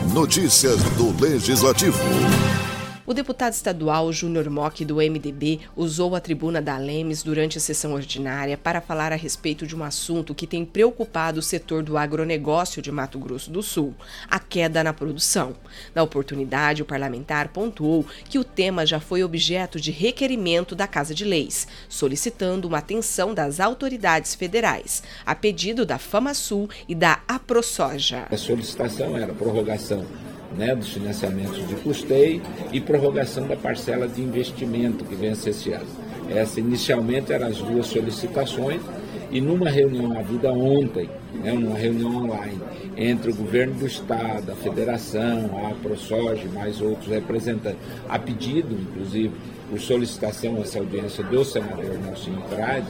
Notícias do Legislativo. O deputado estadual Júnior Mock, do MDB, usou a tribuna da Lemes durante a sessão ordinária para falar a respeito de um assunto que tem preocupado o setor do agronegócio de Mato Grosso do Sul, a queda na produção. Na oportunidade, o parlamentar pontuou que o tema já foi objeto de requerimento da Casa de Leis, solicitando uma atenção das autoridades federais, a pedido da FamaSul e da AproSoja. A solicitação era prorrogação dos financiamentos de custeio e prorrogação da parcela de investimento que vence esse ano. Inicialmente eram as duas solicitações e numa reunião havida ontem, numa reunião online, entre o governo do estado, a federação, a AproSoja e mais outros representantes, a pedido, inclusive, por solicitação essa audiência do senador Nelsinho Trade,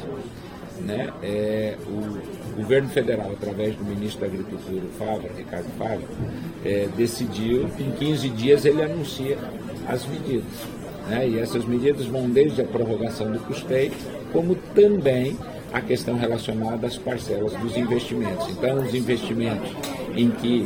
o governo federal, através do ministro da Agricultura, Ricardo Fávaro, decidiu que em 15 dias ele anuncia as medidas. E essas medidas vão desde a prorrogação do custeio, como também a questão relacionada às parcelas dos investimentos. Então, os investimentos em que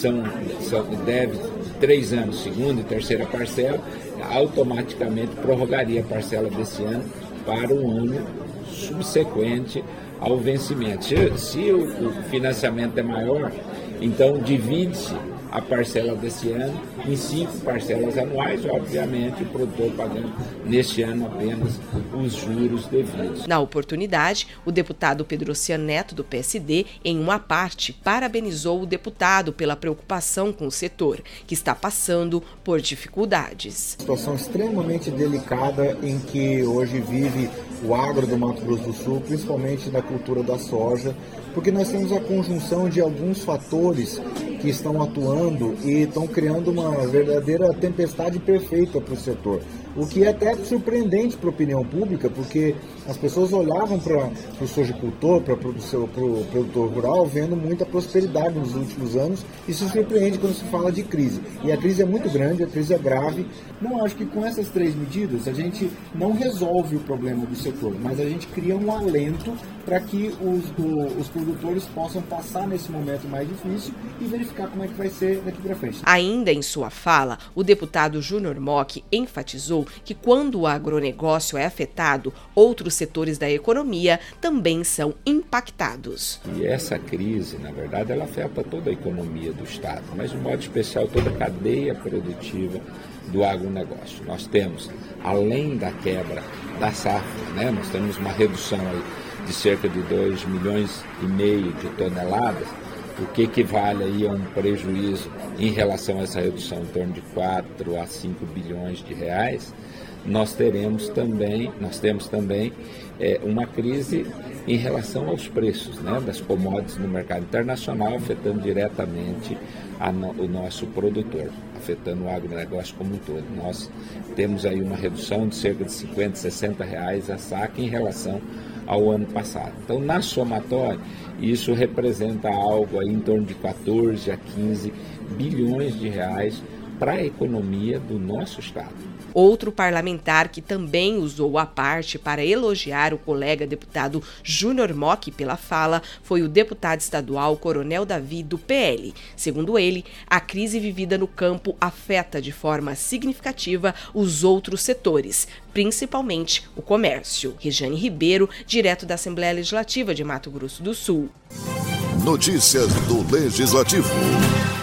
deve 3 anos, segunda e terceira parcela, automaticamente prorrogaria a parcela desse ano para um ano subsequente ao vencimento. Se o financiamento é maior, então divide-se a parcela desse ano em 5 parcelas anuais, obviamente o produtor pagando neste ano apenas os juros devidos. Na oportunidade, o deputado Pedrociano Neto, do PSD, em uma parte, parabenizou o deputado pela preocupação com o setor, que está passando por dificuldades. Situação extremamente delicada em que hoje vive o agro do Mato Grosso do Sul, principalmente na cultura da soja, porque nós temos a conjunção de alguns fatores que estão atuando e estão criando uma verdadeira tempestade perfeita para o setor. O que é até surpreendente para a opinião pública, porque as pessoas olhavam para o sojicultor, para o produtor rural, vendo muita prosperidade nos últimos anos e se surpreende quando se fala de crise. E a crise é muito grande, a crise é grave. Não acho que com essas 3 medidas a gente não resolve o problema do setor, mas a gente cria um alento para que os produtores possam passar nesse momento mais difícil e verificar como é que vai ser daqui para frente. Ainda em sua fala, o deputado Júnior Mock enfatizou que quando o agronegócio é afetado, outros setores da economia também são impactados. E essa crise, na verdade, ela afeta toda a economia do estado, mas de modo especial toda a cadeia produtiva do agronegócio. Nós temos, além da quebra da safra, nós temos uma redução aí de cerca de 2,5 milhões de toneladas, o que equivale aí a um prejuízo em relação a essa redução em torno de 4 a 5 bilhões de reais. Nós temos também uma crise em relação aos preços das commodities no mercado internacional, afetando diretamente o nosso produtor, afetando o agronegócio como um todo. Nós temos aí uma redução de cerca de 50, 60 reais a saca em relação ao ano passado. Então, na somatória, isso representa algo aí em torno de 14 a 15 bilhões de reais para a economia do nosso estado. Outro parlamentar que também usou a parte para elogiar o colega deputado Júnior Mock pela fala foi o deputado estadual Coronel Davi, do PL. Segundo ele, a crise vivida no campo afeta de forma significativa os outros setores, principalmente o comércio. Rejane Ribeiro, direto da Assembleia Legislativa de Mato Grosso do Sul. Notícias do Legislativo.